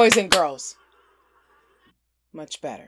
boys and girls. Much better.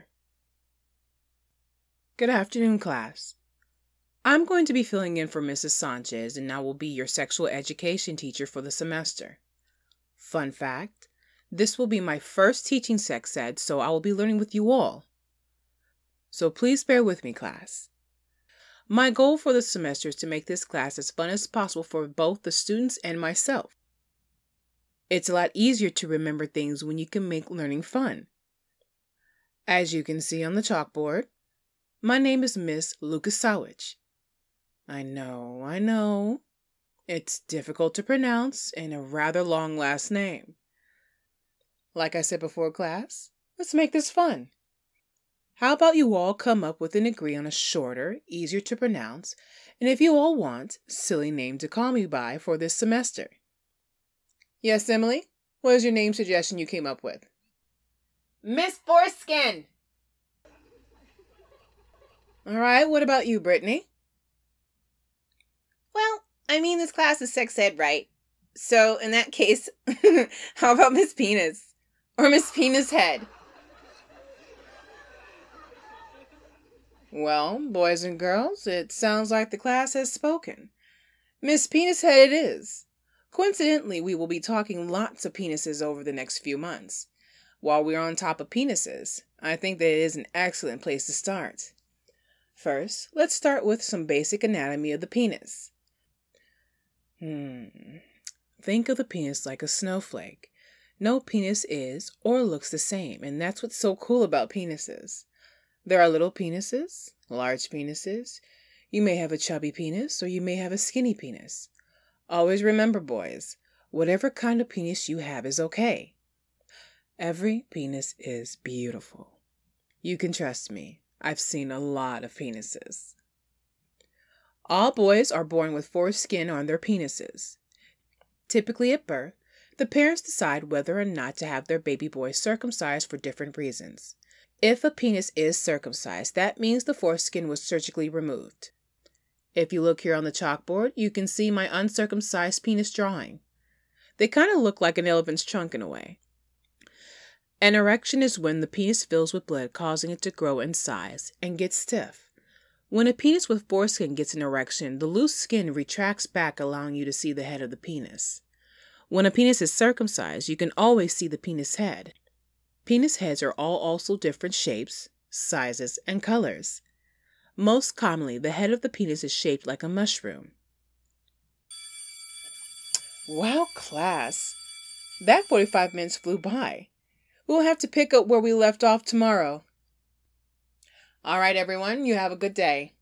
Good afternoon, class. I'm going to be filling in for Mrs. Sanchez, and I will be your sexual education teacher for the semester. Fun fact, this will be my first teaching sex ed, so I will be learning with you all. So please bear with me, class. My goal for the semester is to make this class as fun as possible for both the students and myself. It's a lot easier to remember things when you can make learning fun. As you can see on the chalkboard, my name is Miss Lukasiewicz. I know. It's difficult to pronounce and a rather long last name. Like I said before class, let's make this fun. How about you all come up with and agree on a shorter, easier to pronounce, and if you all want, silly name to call me by for this semester. Yes, Emily? What is your name suggestion you came up with? Miss Foreskin. All right, what about you, Brittany? Well, I mean, this class is sex ed, right? So, in that case, how about Miss Penis? Or Miss Penis Head? Well, boys and girls, it sounds like the class has spoken. Miss Penis Head it is. Coincidentally, we will be talking lots of penises over the next few months. While we're on top of penises, I think that it is an excellent place to start. First, let's start with some basic anatomy of the penis. Think of the penis like a snowflake. No penis is or looks the same, and that's what's so cool about penises. There are little penises, large penises. You may have a chubby penis or you may have a skinny penis. Always remember, boys, whatever kind of penis you have is okay. Every penis is beautiful. You can trust me. I've seen a lot of penises. All boys are born with foreskin on their penises. Typically at birth, the parents decide whether or not to have their baby boy circumcised for different reasons. If a penis is circumcised, that means the foreskin was surgically removed. If you look here on the chalkboard, you can see my uncircumcised penis drawing. They kind of look like an elephant's trunk in a way. An erection is when the penis fills with blood, causing it to grow in size and get stiff. When a penis with foreskin gets an erection, the loose skin retracts back, allowing you to see the head of the penis. When a penis is circumcised, you can always see the penis head. Penis heads are all also different shapes, sizes, and colors. Most commonly, the head of the penis is shaped like a mushroom. Wow, class. That 45 minutes flew by. We'll have to pick up where we left off tomorrow. All right, everyone, you have a good day.